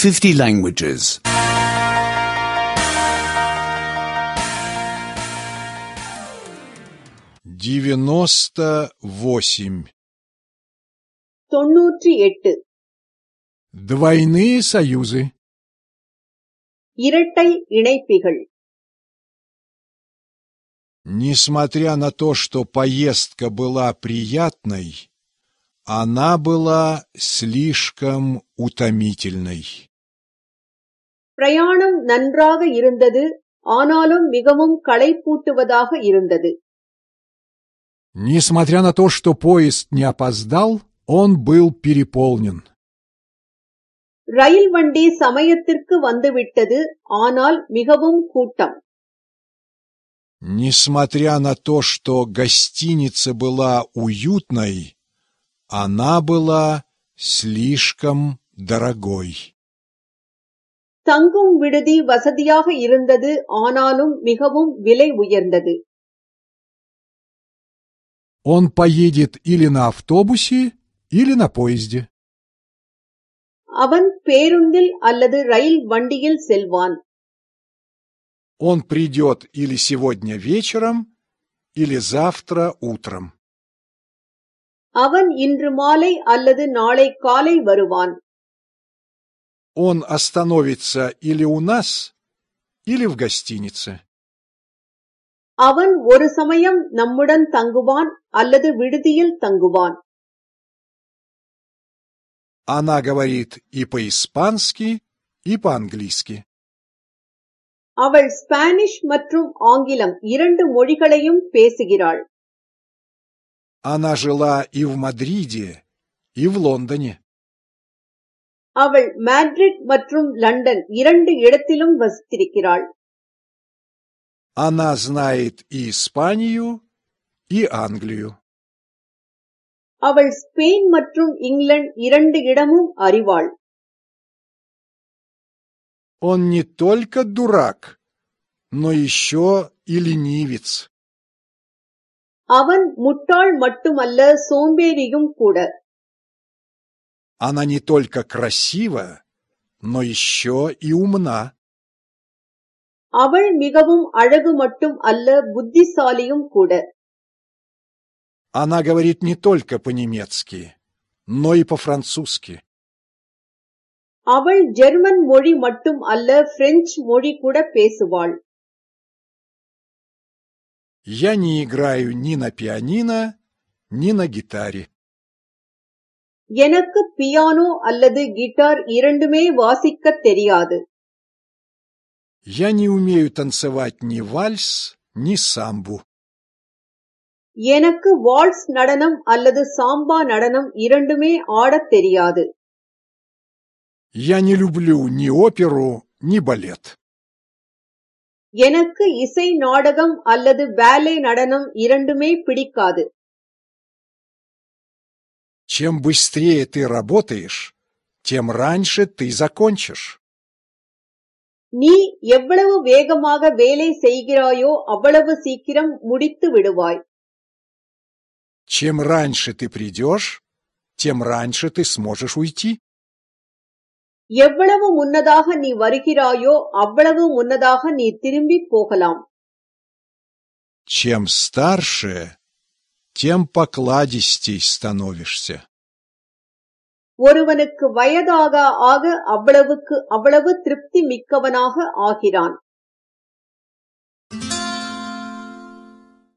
50 languages. 98. 98. Двойные союзы. இரட்டை இணைப்பிகள். Несмотря на то, что поездка была приятной, она была слишком утомительной. பிரயாணம் நன்றாக இருந்தது, ஆனாலும் மிகவும் களைப்பூட்டுவதாக இருந்தது. Несмотря на то, что поезд не опоздал, он был переполнен. ரயில் வண்டி சமயத்திற்கு வந்துவிட்டது, ஆனால் மிகவும் கூட்டம். Несмотря на то, что гостиница была уютной, она была слишком дорогой. தங்கும் விடுதி வசதியாக இருந்தது, ஆனாலும் மிகவும் விலை உயர்ந்தது. Он поедет или на автобусе, или на поезде. அவன் பேருந்தில் அல்லது ரயில் வண்டியில் செல்வான். Он придет или сегодня вечером, или завтра утром. அவன் இன்று மாலை அல்லது நாளை காலை வருவான். Он остановится или у нас, или в гостинице. அவன் ஒரு சமயம் நம்முடன் தங்குவான் அல்லது விடுதியில் தங்குவான். Она говорит и по-испански, и по-английски. அவள் ஸ்பானிஷ் மற்றும் ஆங்கிலம் இரண்டு மொழிகளையும் பேசுகிறாள். Она жила и в Мадриде, и в Лондоне. அவள் மேட்ரிட் மற்றும் லண்டன் இரண்டு இடத்திலும் வசித்திருக்கிறாள். Она знает и Испанию, и Англию. அவள் ஸ்பெயின் மற்றும் இங்கிலாந்து இரண்டு இடமும் அறிவாள். Он не только дурак, но еще и ленивец. அவன் முட்டாள் மட்டுமல்ல, சோம்பேறியும் கூட. Она не только красива, но еще и умна. அவள் மிகவும் அழகு மட்டும் அல்ல, புத்திசாலியும் கூட. Она говорит не только по-немецки, но и по-французски. அவள் ஜெர்மன் மொழி மட்டும் அல்ல, பிரெஞ்சு மொழி கூட பேசுவாள். Я не играю ни на пианино, ни на гитаре. எனக்கு பியானோ அல்லது கிட்டார் இரண்டுமே வாசிக்கத் தெரியாது. Я не умею танцевать ни вальс, ни самбу. எனக்கு வால்ஸ் நடனம் அல்லது சாம்பா நடனம் இரண்டுமே ஆடத் தெரியாது. Я не люблю ни оперу, ни балет. எனக்கு இசை நாடகம் அல்லது பேலே நடனம் இரண்டுமே பிடிக்காது. Чем быстрее ты работаешь, тем раньше ты закончишь. நீ எவ்வளவு வேகமாக வேலை செய்கிறாயோ அவ்வளவு சீக்கிரம் முடித்து விடுவாய். Чем раньше ты придешь, тем раньше ты сможешь уйти. எவ்வளவு முன்னதாக நீ வருகிறாயோ அவ்வளவு முன்னதாக நீ திரும்பி போகலாம். Чем старше, тем покладистей становишься. ஒருவனுக்கு வயதாக ஆக அவ்வளவு திருப்தி மிக்கவனாக ஆகிறான்.